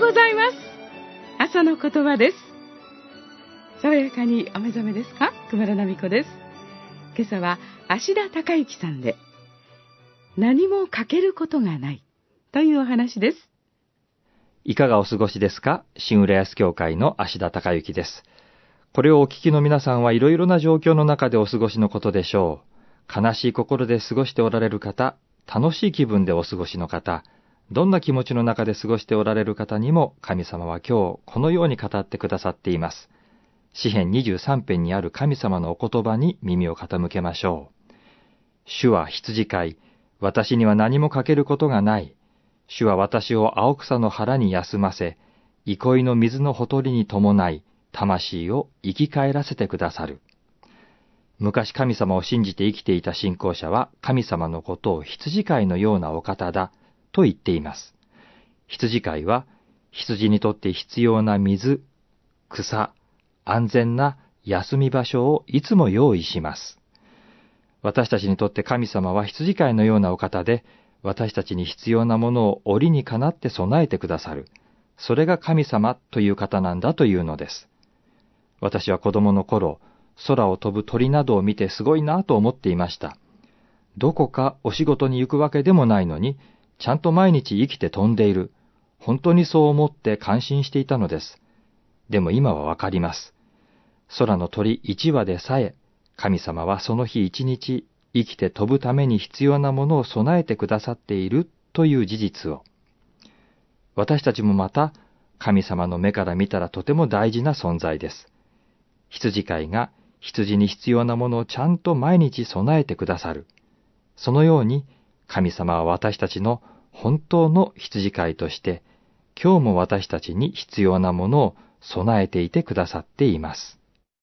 ございます。朝の言葉です。爽やかにお目覚めですか？熊田奈美子です。今朝は芦田孝之さんで、何も欠けることがないというお話です。 いかがお過ごしですか？新浦安教会の芦田孝之です。これをお聞きの皆さんはいろいろな状況の中でお過ごしのことでしょう。悲しい心で過ごしておられる方、楽しい気分でお過ごしの方、どんな気持ちの中で過ごしておられる方にも神様は今日このように語ってくださっています。詩編23編にある神様のお言葉に耳を傾けましょう。主は羊飼い、私には何も欠けることがない。主は私を青草の腹に休ませ、憩いの水のほとりに伴い、魂を生き返らせてくださる。昔神様を信じて生きていた信仰者は神様のことを羊飼いのようなお方だと言っています。羊飼いは羊にとって必要な水、草、安全な休み場所をいつも用意します。私たちにとって神様は羊飼いのようなお方で、私たちに必要なものを折にかなって備えてくださる。それが神様という方なんだというのです。私は子供の頃、空を飛ぶ鳥などを見てすごいなと思っていました。どこかお仕事に行くわけでもないのに、ちゃんと毎日生きて飛んでいる。本当にそう思って感心していたのです。でも今はわかります。空の鳥一羽でさえ、神様はその日一日生きて飛ぶために必要なものを備えてくださっているという事実を。私たちもまた神様の目から見たらとても大事な存在です。羊飼いが羊に必要なものをちゃんと毎日備えてくださる。そのように神様は私たちの本当の羊飼いとして、今日も私たちに必要なものを備えていてくださっています。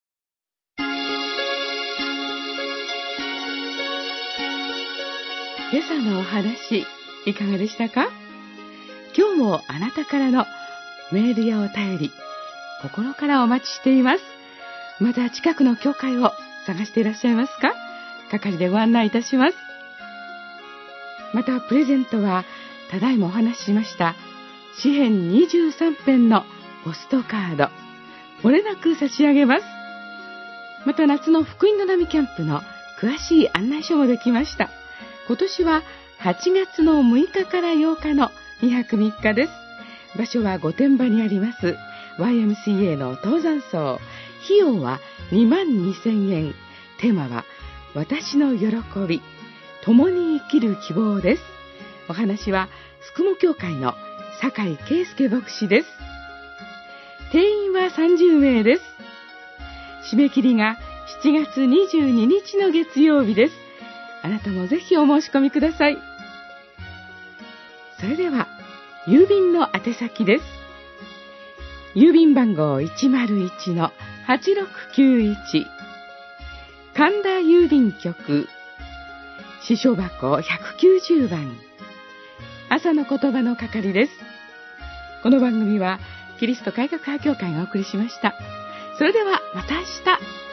今朝のお話、いかがでしたか？今日もあなたからのメールやお便り、心からお待ちしています。また近くの教会を探していらっしゃいますか？係でご案内いたします。またプレゼントは、ただいまお話ししました詩編23編のポストカード、漏れなく差し上げます。また夏の福音の波キャンプの詳しい案内書もできました。今年は8月の6日から8日の2泊3日です。場所は御殿場にあります YMCA の登山荘。費用は22,000円。テーマは私の喜び、共に生きる希望です。お話は宿毛教会の酒井圭介牧師です。定員は30名です。締め切りが7月22日の月曜日です。あなたもぜひお申し込みください。それでは郵便の宛先です。郵便番号 101-8691 神田郵便局、支所箱190番、朝の言葉の係です。この番組はキリスト改革派教会がお送りしました。それではまた明日。